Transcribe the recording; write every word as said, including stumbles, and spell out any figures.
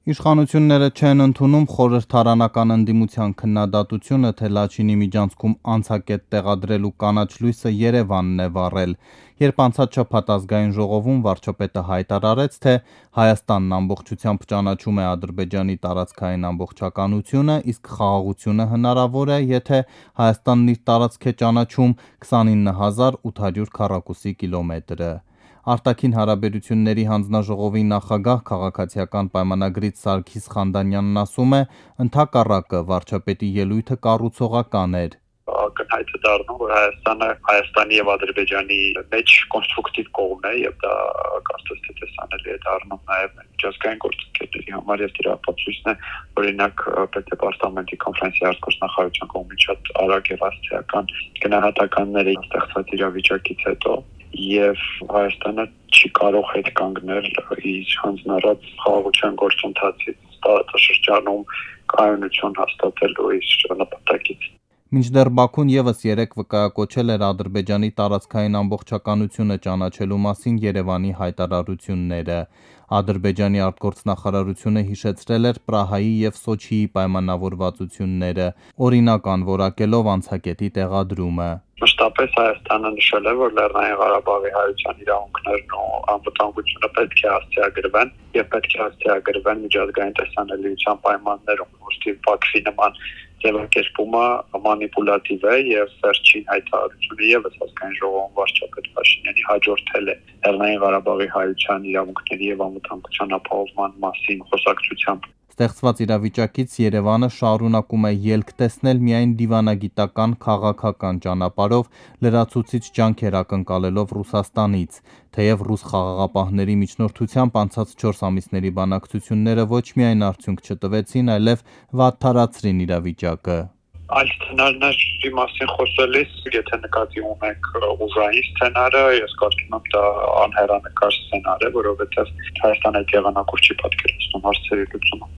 Իշխանությունները չեն ընդունում խորհրդարանական ընդդիմության քննադատությունը, թե Լաչինի միջանցքում անցակետ տեղադրելու կանաչ լույսը Երևանն է վառել, երբ անցած շաբաթ ազգային ժողովում վարչապետը հայտարարեց, թե Հայաստանն ամբողջությամբ ճանաչում է Ադրբեջանի տարածքային ամբողջականությունը, իսկ խաղաղությունը հնարավոր է, եթե Հայաստանն իր տարածք է ճանաչում քսանինը հազար ութ հարյուր քառակուսի կիլոմետրը։ Արտաքին հարաբերությունների հանձնաժողովի նախագահ քաղաքացիական պայմանագրից Սարգիս Խանդանյանն ասում է, ընդհակառակը վարչապետի ելույթը կառուցողական էր։ Ակնհայտ է դառնում, որ Հայաստանը Հայաստանի եւ Ադրբեջանի մեջ կոնստրուկտիվ կողմն է եւ դա կարծես թե տեսանելի է դառնում նաեւ միջազգային գործընկերների համար եւ դրա ապացույցն է, օրինակ պետդեպարտամենտի կոնֆերանսի արտգործնախարարության կողմից շատ արագ եւ հասցեական գնահատականների ստեղծված իրավիճակից հետո եւ Հայաստանը չի կարող հետ կանգնել իր հանձնարարած խաղաղության գործընթացից տարածաշրջանում կայունություն հաստատելու իր նպատակից։ Մինչդեռ Բաքուն եւս երեկ վկայակոչել էր Ադրբեջանի տարածքային ամբողջականությունը ճանաչելու մասին Երևանի հայտարարությունները։ Ադրբեջանի արտգործնախարարությունը հիշեցրել էր Պրահայի եւ Սոչիի պայմանավորվածությունները, օրինակ անորակելով անցակետի տեղադրումը։ Մշտապես Հայաստանը նշել է, որ Լեռնային Ղարաբաղի հայության իրավունքներն ու անվտանգությունը պետք է հասցեագրվեն եւ պետք է հասցեագրվեն միջազգային տեսանելիության պայմաններում, ուստի Բաքվի նման ձևակերպումը մանիպուլատիվ է եւ վերջին հայտարարությունը եւս ազգային ժողովում վարչապետ Փաշինյանի հաջորդել է Լեռնային Ղարաբաղի հայության իրավունքների եւ անվտանգության ապահովման մասին խոսակցությամբ։ Ստեղծված իրավիճակից Երևանը շարունակում է ելք տեսնել միայն դիվանագիտական քաղաքական ճանապարհով, լրացուցիչ ջանքեր ակնկալելով Ռուսաստանից, թեև ռուս խաղաղապահների միջնորդությամբ անցած չորս ամիսների բանակցությունները ոչ միայն արդյունք չտվեցին, այլև վատթարացրին իրավիճակը։ Այս սցենարների մասին խոսելիս, եթե նկատի ունենք ուժային սցենարը, ես կարծում եմ դա անհեռանկար սցենար է, որովհետև Հայաստանը այդ եղանակով չի պատկերացնում հարցերի լուծումը։